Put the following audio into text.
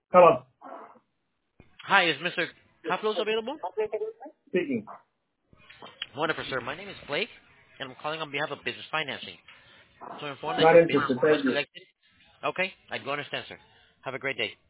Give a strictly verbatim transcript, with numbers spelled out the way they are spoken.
Hello. Hi, is Mister Kaplos available? Speaking. Wonderful, sir. My name is Blake, and I'm calling on behalf of Business Financing. So inform that Not your business interested. was Thank you. collected. Okay, I do understand, sir. Have a great day.